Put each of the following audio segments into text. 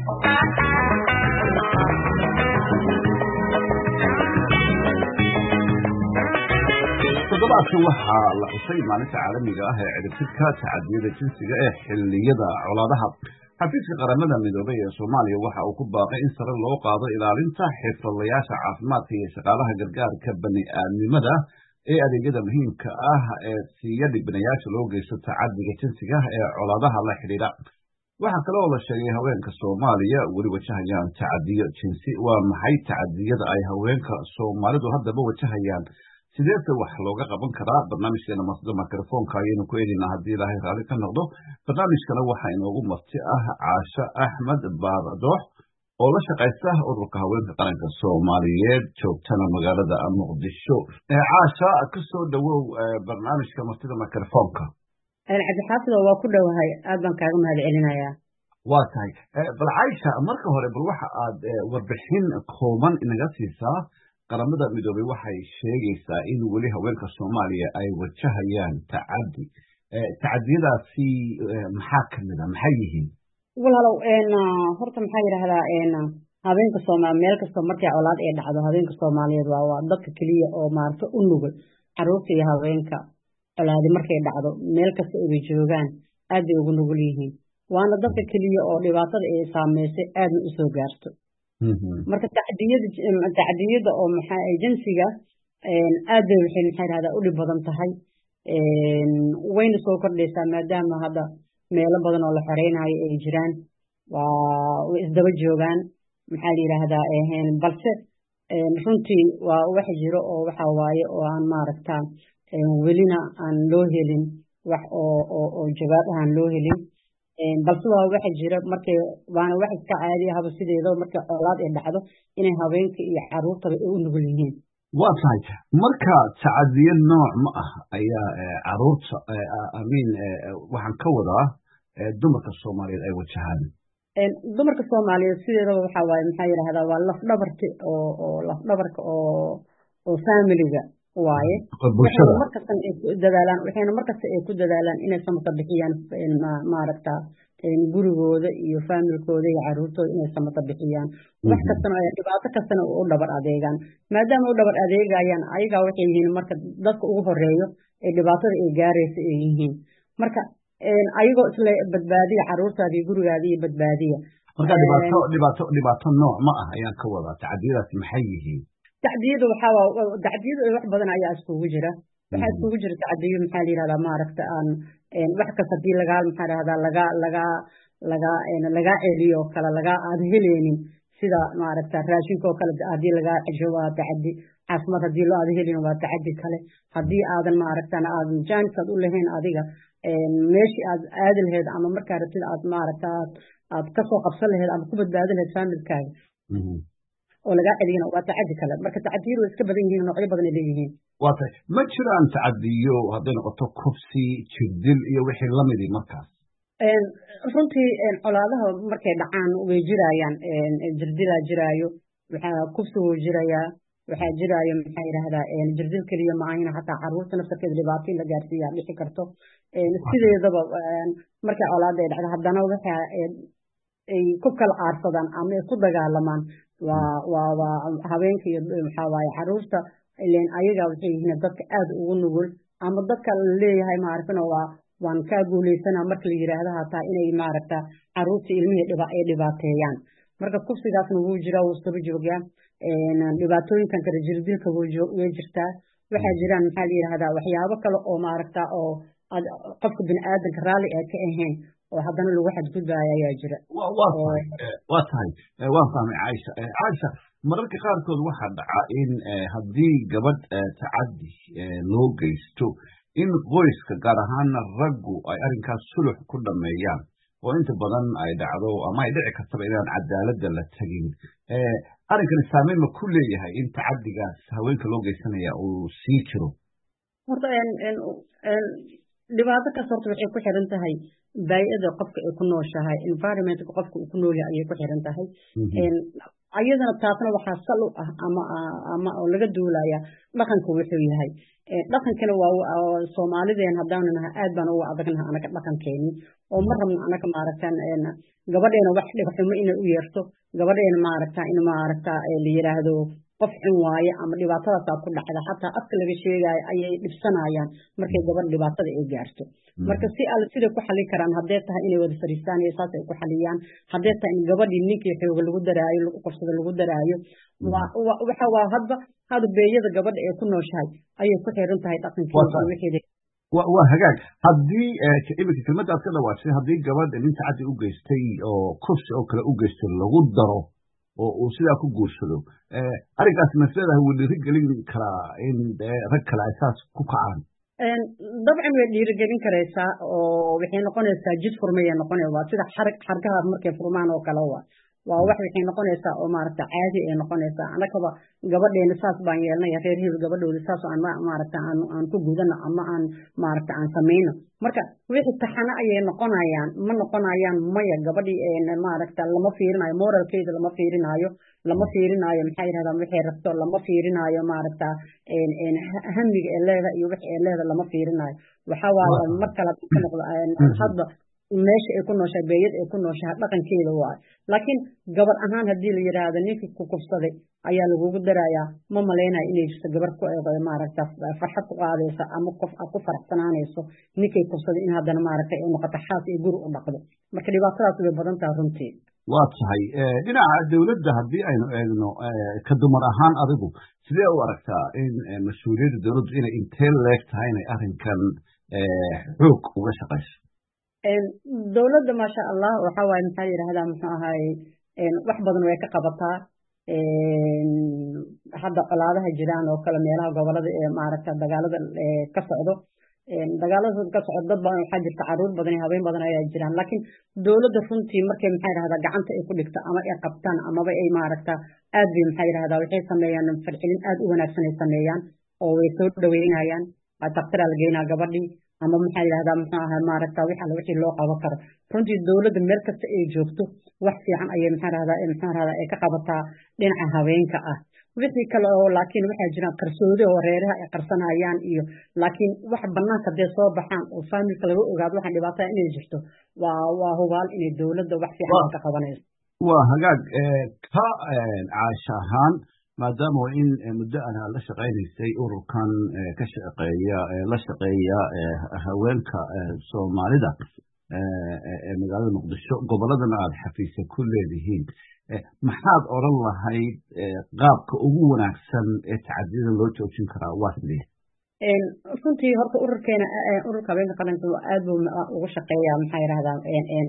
toddobaadkan waxaa la xusay maalinta caalamiga ah ee ciribtirka tacadiyada jinsiga ee xilliyada colaadaha. xafiiska qaramada midoobay ee Soomaaliya waxa uu ku baaqay in sare loo qaado ilaalinta xirfadlayaasha caafimaadka iyo shaqaalaha gargaarka bani'aadnimada ee adeegyada muhiimka ah ee siiya dhibanayaasha loo geysto tacadiga jinsiga ee colaadaha la xidhiidha. waxaa kale oo la sheegay haweenka Soomaaliya weli wajahayaan tacadiyo jinsi. waa maxay tacadiyada ay haweenka Soomaalidu haddaba wajahayaan? sideese wax looga qaban karaa? barnaamijkeena masda mikrofoonka ayaynu ku eegaynaa haddii ilaahay raalli ka noqdo. barnaamijkana waxaa inoogu marti ah Caasho Axmed Baardoox oo la shaqaysta ururka haweenka qaranka Soomaaliyeed joogtana magaalada Muqdisho. Caasho, ka soo dhawow barnaamijka masda mikrofoonka. cabdixaafid waa ku dhowahay, aad baan kaaga mahadcelinayaa. waa tahay. bal Caasha, marka hore bal waxa aad warbixin kooban inaga siisaa. qaramada midoobay waxay sheegaysaa in weli haweenka Soomaaliya ay wajahayaan tacadi. tacadiyadaasi maxaa kamid ah? maxay yihiin? walaalow horta maxaa yidhaahdaa haweenka Soomaaliya meel kasta markay colaad ay dhacdo, haweenka Soomaaliyeed waa dadka keliya oo maarta u nugul. carruurta iyo haweenka colaadi markay dhacdo meel kasta ay joogaan aad bay ugu nugul yihiin. waana dadka keliya oo dhibaatada ay saameysay aadna u soo gaarto. marka tacdiyada oo jinsiga aad bay waxay maxay yidhahdaa u dhib badan tahay. wayna soo kordhaysaa maadaama hadda meelo badan oo la xoreynayo ay jiraan. way isdaba joogaan maxaa la yidhaahdaa balse runtii waa wax jiro oo waxa waaye oo aan maaragtaa welina aan loo helin wax oo jawaab aan loo helin. balse waa waxa jira markay waana wax iska caadi ahba sideeda markay colaad ay dhacdo inay haweenka iyo carruurtaba ay u nugul yihiin. waa tahay. marka tacadiyo nooc ma ah ayaa carruurta waxaan ka wadaa dumarka Soomaaliyeed ay wajahaan? dumarka Soomaaliyeed sideedaba waxa waaye maxaa yidhaahdaa waa lafdhabarti oo lafdhabarka oo familiga waaye. waxayna markasta ay ku dadaalaan inay samata bixiyaan maaragta gurigooda iyo faamilkooda iyo carruurtooda inay samata bixiyaan. wax kastana dhibaato kastana u dhabar adeegaan. maadaama u dhabar adeegayaan ayagaa waxay yihiin marka dadka ugu horeeyo ee dhibaatada ay gaaraysa ay yihiin. marka ayagoo isla badbaadiya carruurtaada iyo gurigaada iyo badbaadiya. marka dhibaato nooc ma ah ayaan ka wadaa. tacadiyadaasi maxay yihiin? tacdiyada wax badan ayaa iskugu jira. waxaa iskugu jira tacdiyo maxaa la yidhahdaa maaragta aan wax kasta hadii maxaa lahahdaa lagaa celiyo oo kale aad heleynin, sida maaragta raashinka oo kale hadii lagaa cesho waa tacadi. caafimaad hadii aad helin waa tacadi kale. hadii aadan maaragtana aadan jaaniskaad u lahayn adiga meeshii aad aadi lahayd ama markaa rabtid aad maaragta aad kasoo qabsan lahayd ama ku badbaadi lahayd faamilkaaga oo lagaa celiyana waa tacadi kale. marka tacadiyadu way iska badan yihiin, noocyo badan ay leeyihiin. waa tahay. ma jiraan tacadiyo hadday noqoto kufsi, jirdil iyo wixii lamidi markaas? runtii colaadaha markay dhacaan way jirayaan. jirdilaa jiraayo, kufsi wuu jirayaa, waxaa jiraayo maxaa yidhaahdaa jirdil keliya maahan, xataa carruurta naftarkeeda dhibaato in la gaarsiiyaa dhici karto. sideedaba markay colaada ay dhacdo haddana waxa ay ku kala aarsadaan ama ay ku dagaalamaan waa haweenka iyo maxaa waaye carruurta. ileen ayaga waxay yihiin dadka aad ugu nugul ama dadka la leeyahay maaragtana waan kaa guulaysanaa marka la yidhaahdo hataa inay maaragta carruurta ilmihii ay dhibaateeyaan. marka kufsigaasna wuu jiraa, wuu isdaba joogaa. dhibaatooyinkan kale jirdilka way jirtaa. waxaa jiraan maxaa la yidhaahdaa waxyaabo kale oo maaragta oo qofka bini'aadanka raalli ay ka ahayn oo haddana lagu xadgudbaayo ayaa jira. waa tahay. waan fahmay Caasha. mararka qaarkood waxaa dhaca in haddii gabadh tacadi loo geysto in qoyska gaar ahaana raggu ay arrinkaas sulux ku dhameeyaan, oo inta badan ay dhacdo ama ay dhici kartaba inaan cadaaladda la tegin. arrinkani saameyn ma ku leeyahay in tacadigaas haweenka loo geysanaya uu sii jiro? horta dhibaato kasta horta waxay ku xiran tahay bay'ada qofka ay ku nooshahay, environmentka qofka uu ku nool yahay ayay ku xiran tahay. ayadana taasna waxaa sal u ah ama oo laga duulaya dhaqanka wuxuu yahay dhaqankana waa Soomaalideen hadaan nahay aad baan ugu adagnahay anaga dhaqankeeni oo ma rabno anaga maaragtaan gabadheena wax dhibxumo inay u yeerto gabadheena maaragtaa in maaragtaa la yiraahdo qof xun waaye ama dhibaatadaas ku dhacda xataa afka laga sheegayo ayay dhibsanayaan markay gabadh dhibaatada ay gaarto marka si al sida ku xalin karaan hadday tahay inay wada fariistaan iyo saas ay ku xaliyaan hadday tahay in gabadhii ninkii xoog lagu daraayo lagu qorsada lagu daraayo waxa waa hadba beeyada gabadha ee ku nooshahay ayay ku xiran tahay dhaqankeeda wixii waa hagaag haddii iminka kelmadda aad ka dhawaajay haddii gabadha nin tacaddi u geystay oo kursi oo kale u geystay lagu daro oo uu sidaa ku guursado arrinkaas masleedahay wuu dhiirigelin karaa in rag kale ay saas ku kacaan dabcan way dhiirigelin karaysaa oo waxay noqonaysaa jid furmaya noqonaya waa sida xargaha markay furmaan oo kale waa wax waxay noqonaysaa oo maaragta caadi ay noqonaysaa anagaba gabadheena saas baan yeelnay reer hebel gabadhooda saas aan maaragta aan ku gudano ama aan maaragta aan samayno marka wixii taxana ayay noqonayaan ma noqonayaan maya gabadhii maaragta lama fiirinayo moralkeeda lama fiirinayo maxay yiraahdaan wixii rabto lama fiirinayo maaragta hamiga ee leedahay iyo wixii ee leedahay lama fiirinayo waxa waaye mar kale ka noqdo hadba meesha ay ku nooshahay beeyad ay ku nooshahay dhaqankeeda waaye laakiin gabar ahaan haddii la yiraahdo ninkii ku kufsaday ayaa lagugu darayaa ma maleynayo inay jirto gabar ku maaragta farxad ku qaadaysa ama qof ku faraxsanaanayso ninkay kufsaday in haddana maaragta ay noqoto xaas iyo guri u dhaqdo marka dhibaatadaas way badan tahay runtii waa tahay dhinaca dawladda haddii aynu eegno ka dumar ahaan adigu sidee u aragtaa in mas-uuliyadda dawladdu inay intee leeg tahay inay arrinkan xoog uga shaqayso dawladda maasha allah waxa waaye maxaa yidhaahdaa muxuu ahaay wax badan way ka qabataa hadda colaadaha jiraan oo kale meelaha gobolada ee maaragta dagaalada ka socdo dagaalada ka socdo dad badan waxaa jirta caruur badan iyo habeen badan ayaa jiraan laakiin dawladda runtii markay maxaa yidhahdaa gacanta ay ku dhigto ama ay qabtaan amaba ay maaragta aad bay maxaa yidhahdaa waxay sameeyaan farxilin aad u wanaagsan ay sameeyaan oo way soo dhaweynayaan daktaraa la geynaa gabadhii ama maxaa yidhahdaa muxuu ahaa maaragta wixii loo qaban karo runtii dawladda meel kasta ay joogto wax fiican ayay maxaa yidhahdaa ay ka qabataa dhinaca haweenka ah wixii kale oo laakiin waxaa jiraan qarsoodi oo reeraha ay qarsanayaan iyo laakiin wax banaanka dee soo baxaan oo faamilka laga ogaado waxaan dhibaatada inay jirto waa hubaal inay dawladda wax fiican ka qabanayso waa hagaag ka caasha ahaan maadaama in muddo ana la shaqaynaysay ururkan ka shaqeeya la shaqeeya haweenka Soomaalida magaalada Muqdisho goboladana aad xafiisay ku leedihiin maxaad oran lahayd qaabka ugu wanaagsan ee tacadiyada loo joojin karaa waa sidee runtii horta ururkeena ururka haweenka qaranka aad buu ugu shaqeeyaa maxaa yiraahdaa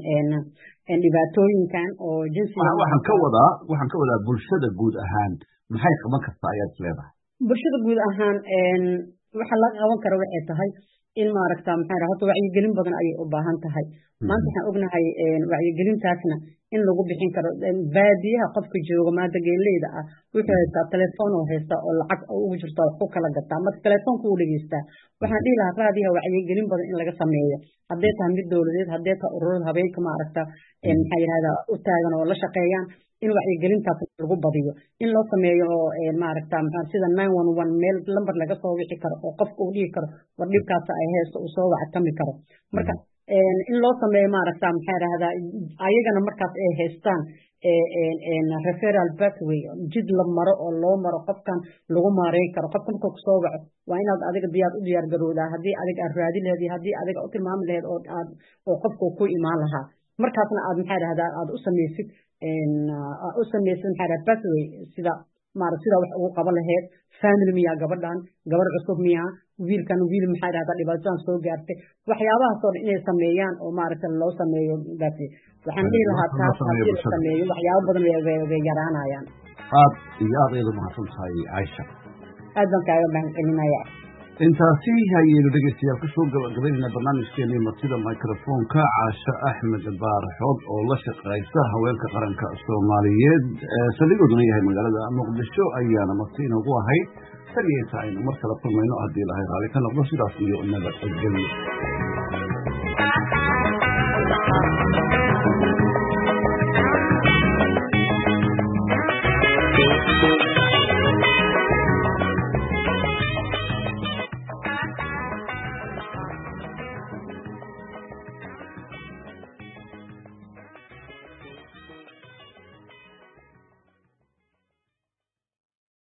dhibaatooyinkan oo jinsiga waxaan ka wadaa bulshada guud ahaan maxay qaban kartaa ayaad leedahay bulshada guud ahaan waxa la qaban karo waxay tahay in maaragta maxaa yiraahdaa horta wacyigelin badan ayay u baahan tahay maanta waxaan ognahay wacyigelintaasna in lagu bixin karo baadiyaha qofka jooga maanta geeleyda ah wuxuu haystaa telefoon oo haysta oo lacag ugu jirta wax ku kala gataa marka telefoonku uu dhageystaa waxaan dhihi lahaa raadiyaha wacyigelin badan in laga sameeyo haddee tahay mid dawladeed haddee tahay ururada habeenka maaragta maxaa yidhahdaa u taagan oo la shaqeeyaan in wacyigelintaas lagu badiyo in loo sameeyo oo maaragta sida 911 meel lambar laga soo wixi karo oo qofka uu dhihi karo war dhibkaas ay haysto uu soo wactami karo marka in loo sameeyo maaragta maxaa yidhahdaa ayagana markaas ay haystaan referral pathway jid la maro oo loo maro qofkan lagu maareyn karo qofka marka ku soo waco waa inaad adiga diyaar garowdaa haddii adiga aad raadi lahayd iyo haddii adiga u tilmaami lahayd oo qofka ku imaan lahaa markaasna aad maxaa yidhahdaa aad u samaysid maxaa yidhahdaa pathway sida wax ugu qaban lahayd family miyaa gabadhan gabar cusub miyaa wiilkan wiil maxaa yidhahdaa dhibaatadan soo gaartay waxyaabahaas oo dhan inay sameeyaan oo maaragta loo sameeyo waxaan dhihi lahaa taas haddii la sameeyo waxyaabo badan way yaraanayaan aad iyo aad ayada mahadsan tahay Caisha aad baan kaaga mahadcelinaya intaasi hayaynu dhegeystayaal kusoo gabagabaynayna barnaamijkeennii martida microfonka Caasha Axmed Baaraxood oo la shaqeysa haweenka qaranka Soomaaliyeed saldhigooduna yahay magaalada Muqdisho ayaana marti inagu ahayd tan iyo inta aynu mar kale kulmayno haddii Ilaahay raali ka noqdo sidaas iyo nabadgelyo